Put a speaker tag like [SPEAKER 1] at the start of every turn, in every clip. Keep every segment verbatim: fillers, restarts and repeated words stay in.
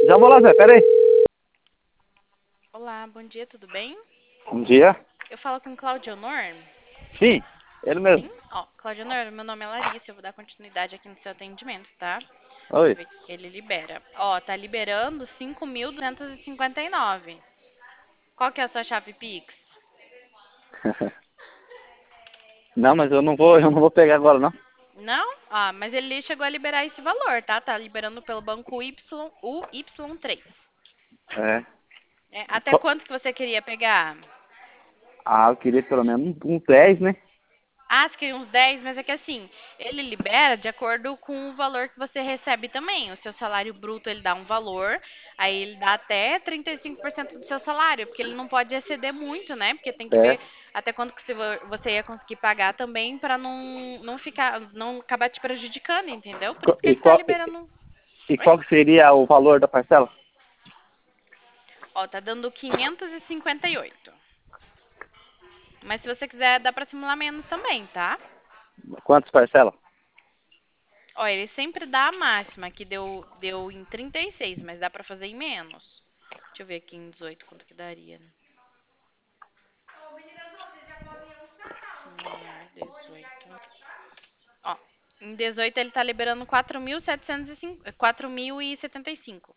[SPEAKER 1] Já vou lá, Zé, pera aí.
[SPEAKER 2] Olá, bom dia, tudo bem?
[SPEAKER 1] Bom dia.
[SPEAKER 2] Eu falo com Claudio Honor.
[SPEAKER 1] Sim, ele mesmo.
[SPEAKER 2] Sim? Ó, Claudio Honor, meu nome é Larissa, eu vou dar continuidade aqui no seu atendimento, tá? Deixa eu
[SPEAKER 1] Oi.
[SPEAKER 2] ver, ele libera. Ó, tá liberando cinco mil duzentos e cinquenta e nove. Qual que é a sua chave Pix?
[SPEAKER 1] Não, mas eu não vou, eu não vou pegar agora, não.
[SPEAKER 2] Não? Ah, mas ele chegou a liberar esse valor, tá? Tá liberando pelo banco Y, U Y três.
[SPEAKER 1] É.
[SPEAKER 2] É, até
[SPEAKER 1] Só-
[SPEAKER 2] quanto que você queria pegar?
[SPEAKER 1] Ah, eu queria pelo menos um, um dez, né?
[SPEAKER 2] Ah, você queria uns dez, mas é que assim, ele libera de acordo com o valor que você recebe também. O seu salário bruto, ele dá um valor, aí ele dá até trinta e cinco por cento do seu salário, porque ele não pode exceder muito, né? Porque tem que ver
[SPEAKER 1] É.
[SPEAKER 2] até quanto que você va- você ia conseguir pagar também para não, não ficar, não acabar te prejudicando, entendeu? Por
[SPEAKER 1] Co-
[SPEAKER 2] isso que
[SPEAKER 1] E
[SPEAKER 2] ele tá
[SPEAKER 1] qual, e,
[SPEAKER 2] liberando.
[SPEAKER 1] e
[SPEAKER 2] Oi?
[SPEAKER 1] qual que seria o valor da parcela?
[SPEAKER 2] Ó, tá dando quinhentos e cinquenta e oito. Mas se você quiser, dá pra simular menos também, tá?
[SPEAKER 1] Quantas parcelas?
[SPEAKER 2] Ó, ele sempre dá a máxima, que deu, deu em trinta e seis, mas dá pra fazer em menos. Deixa eu ver aqui em dezoito quanto que daria, né? Simular dezoito. Ó, em dezoito ele tá liberando quatro mil setecentos e cinco, quatro mil e setenta e cinco.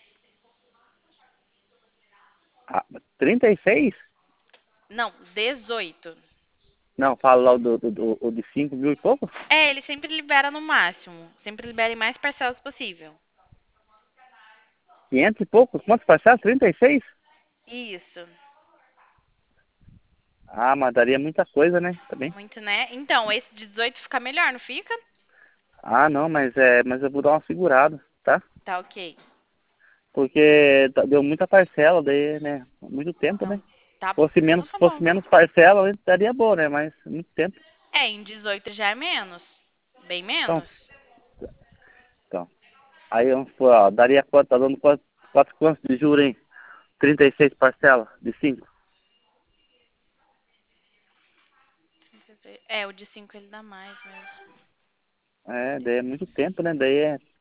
[SPEAKER 1] Ah, trinta e seis?
[SPEAKER 2] Não, dezoito.
[SPEAKER 1] Não, fala lá o do, do, do- o de cinco mil e pouco.
[SPEAKER 2] É, ele sempre libera no máximo. Sempre libera em mais parcelas possível.
[SPEAKER 1] Quinhentos e pouco? Quantas parcelas? Trinta e seis?
[SPEAKER 2] Isso.
[SPEAKER 1] Ah, mas daria muita coisa, né? Também.
[SPEAKER 2] Muito, né? Então, esse de dezoito fica melhor, não fica?
[SPEAKER 1] Ah, não, mas é, mas eu vou dar uma segurada, tá?
[SPEAKER 2] Tá ok.
[SPEAKER 1] Porque tá- deu muita parcela, daí, né? Muito tempo, né?
[SPEAKER 2] Então, tá,
[SPEAKER 1] Fosse
[SPEAKER 2] então
[SPEAKER 1] menos,
[SPEAKER 2] tá
[SPEAKER 1] fosse
[SPEAKER 2] bom.
[SPEAKER 1] menos parcela, daria boa, né? Mas muito tempo.
[SPEAKER 2] É, em dezoito já é menos. Bem
[SPEAKER 1] Então,
[SPEAKER 2] menos.
[SPEAKER 1] então. Aí vamos supor, ó, daria quanto? Tá dando quanto, quatro quantos de juros, hein? Trinta e seis parcelas de cinco.
[SPEAKER 2] É, o de cinco ele dá mais mesmo.
[SPEAKER 1] É, daí é muito tempo, né? Daí é